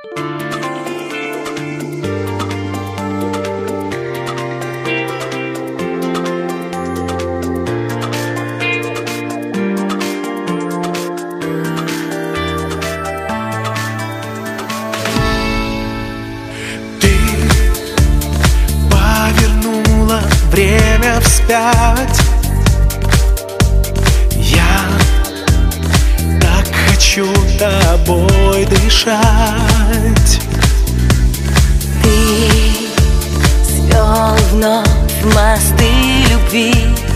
Время вспять. Я так хочу тобой дышать. Ты свел вновь мосты любви.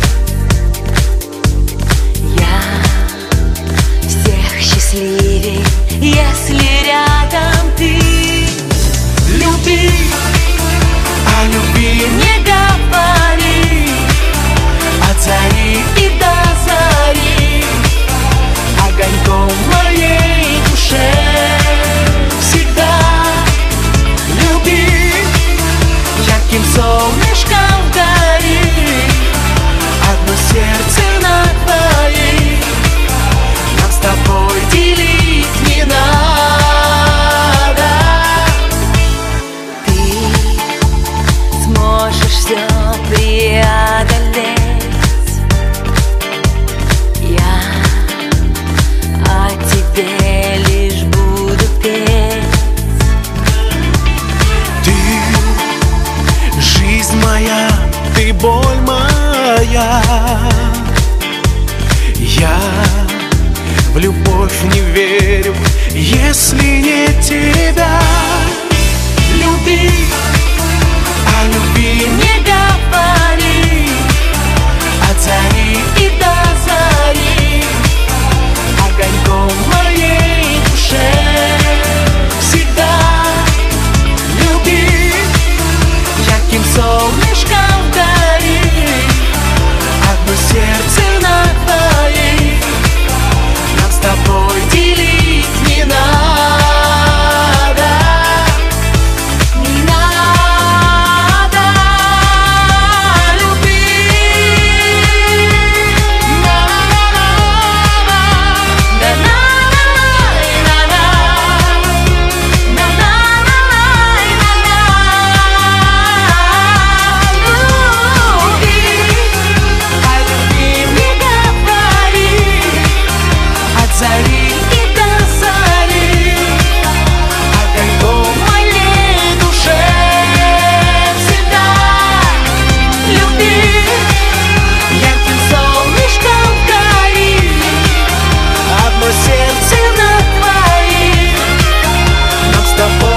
Я всех счастливей, если рядом ты. Люби, а любви Не говори от зари и до зари, огоньком моей душе всегда. Люби, ярким солнышком гори, одно сердце на твоей. нам с тобой Делить не надо. Ты сможешь все преодолеть. Я о тебе лишь буду петь. Ты жизнь моя, ты боль моя. Я в любовь не верю, если не тебя. Люби, а любви Не говори от зари и до зари, огоньком моей душе всегда. Люби, ярким солнышком гори, одно сердце на твоей. нам с тобой Делить не надо. Не надо. Люби. от зари И до зари, огоньком моей душе всегда. Люби, ярким солнышком гори, одно сердце на твоей. нам с тобой.